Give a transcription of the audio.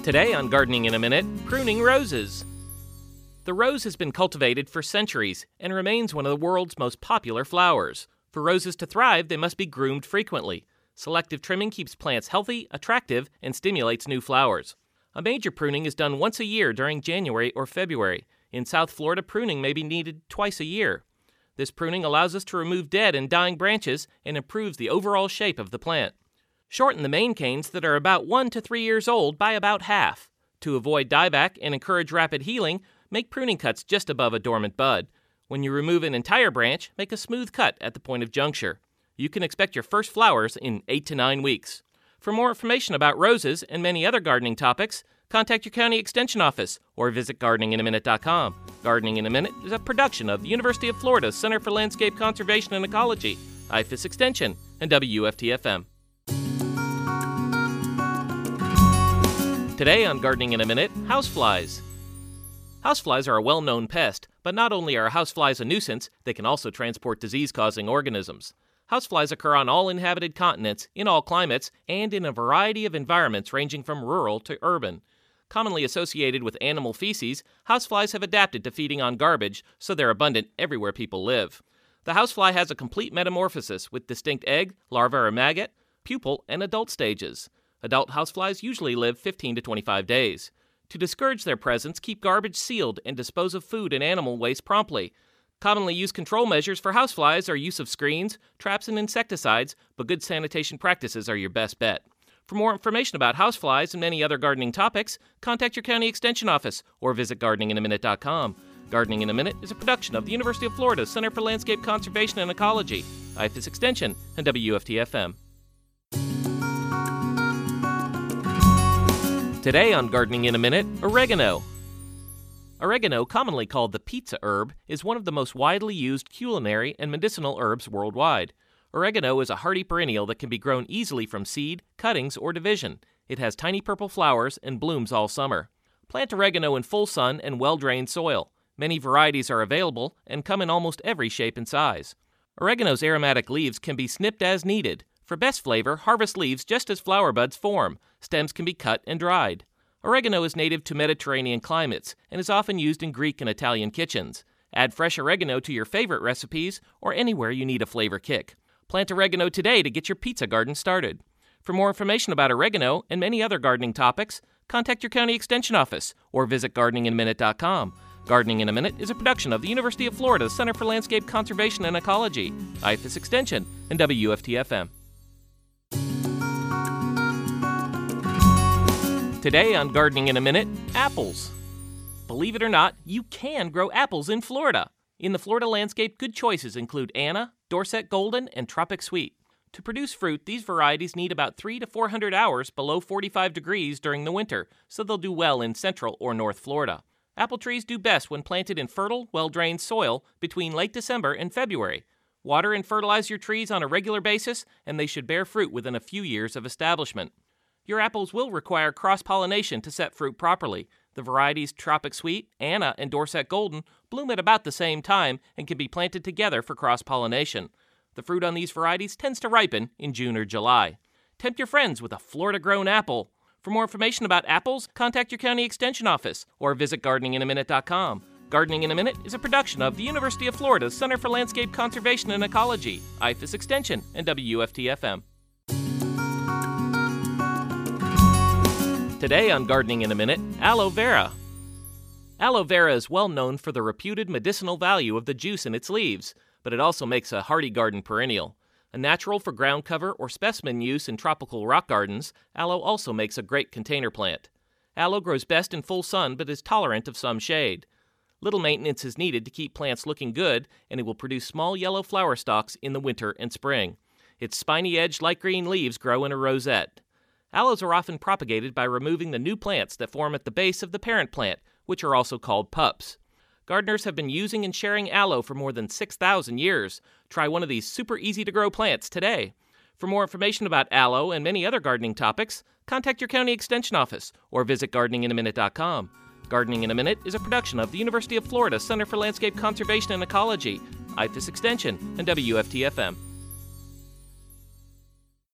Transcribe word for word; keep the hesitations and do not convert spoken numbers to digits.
Today on Gardening in a Minute, pruning roses. The rose has been cultivated for centuries and remains one of the world's most popular flowers. For roses to thrive, they must be groomed frequently. Selective trimming keeps plants healthy, attractive, and stimulates new flowers. A major pruning is done once a year during January or February. In South Florida, pruning may be needed twice a year. This pruning allows us to remove dead and dying branches and improves the overall shape of the plant. Shorten the main canes that are about one to three years old by about half. To avoid dieback and encourage rapid healing, make pruning cuts just above a dormant bud. When you remove an entire branch, make a smooth cut at the point of juncture. You can expect your first flowers in eight to nine weeks. For more information about roses and many other gardening topics, contact your county extension office or visit gardening in a minute dot com. Gardening in a Minute is a production of the University of Florida Center for Landscape Conservation and Ecology, I F A S Extension, and W F T F M. Today on Gardening in a Minute, houseflies. Houseflies are a well-known pest, but not only are houseflies a nuisance, they can also transport disease-causing organisms. Houseflies occur on all inhabited continents, in all climates, and in a variety of environments ranging from rural to urban. Commonly associated with animal feces, houseflies have adapted to feeding on garbage, so they're abundant everywhere people live. The housefly has a complete metamorphosis with distinct egg, larva or maggot, pupal, and adult stages. Adult houseflies usually live fifteen to twenty-five days. To discourage their presence, keep garbage sealed and dispose of food and animal waste promptly. Commonly used control measures for houseflies are use of screens, traps, and insecticides, but good sanitation practices are your best bet. For more information about houseflies and many other gardening topics, contact your county extension office or visit gardening in a minute dot com. Gardening in a Minute is a production of the University of Florida Center for Landscape Conservation and Ecology, I F A S Extension, and W F T F M. Today on Gardening in a Minute, oregano. Oregano, commonly called the pizza herb, is one of the most widely used culinary and medicinal herbs worldwide. Oregano is a hardy perennial that can be grown easily from seed, cuttings, or division. It has tiny purple flowers and blooms all summer. Plant oregano in full sun and well-drained soil. Many varieties are available and come in almost every shape and size. Oregano's aromatic leaves can be snipped as needed. For best flavor, harvest leaves just as flower buds form. Stems can be cut and dried. Oregano is native to Mediterranean climates and is often used in Greek and Italian kitchens. Add fresh oregano to your favorite recipes or anywhere you need a flavor kick. Plant oregano today to get your pizza garden started. For more information about oregano and many other gardening topics, contact your county extension office or visit gardening in a minute dot com. Gardening in a Minute is a production of the University of Florida Center for Landscape Conservation and Ecology, I F A S Extension, and W F T F M. Today on Gardening in a Minute, apples. Believe it or not, you can grow apples in Florida. In the Florida landscape, good choices include Anna, Dorset Golden, and Tropic Sweet. To produce fruit, these varieties need about three to four hundred hours below forty-five degrees during the winter, so they'll do well in central or north Florida. Apple trees do best when planted in fertile, well-drained soil between late December and February. Water and fertilize your trees on a regular basis, and they should bear fruit within a few years of establishment. Your apples will require cross-pollination to set fruit properly. The varieties Tropic Sweet, Anna, and Dorset Golden bloom at about the same time and can be planted together for cross-pollination. The fruit on these varieties tends to ripen in June or July. Tempt your friends with a Florida-grown apple. For more information about apples, contact your county extension office or visit gardening in a minute dot com. Gardening in a Minute is a production of the University of Florida Center for Landscape Conservation and Ecology, I F A S Extension, and W F T F M. Today on Gardening in a Minute, aloe vera. Aloe vera is well known for the reputed medicinal value of the juice in its leaves, but it also makes a hardy garden perennial. A natural for ground cover or specimen use in tropical rock gardens, aloe also makes a great container plant. Aloe grows best in full sun but is tolerant of some shade. Little maintenance is needed to keep plants looking good, and it will produce small yellow flower stalks in the winter and spring. Its spiny-edged light green leaves grow in a rosette. Aloes are often propagated by removing the new plants that form at the base of the parent plant, which are also called pups. Gardeners have been using and sharing aloe for more than six thousand years. Try one of these super easy-to-grow plants today. For more information about aloe and many other gardening topics, contact your county extension office or visit gardening in a minute dot com. Gardening in a Minute is a production of the University of Florida Center for Landscape Conservation and Ecology, I F A S Extension, and W F T F M.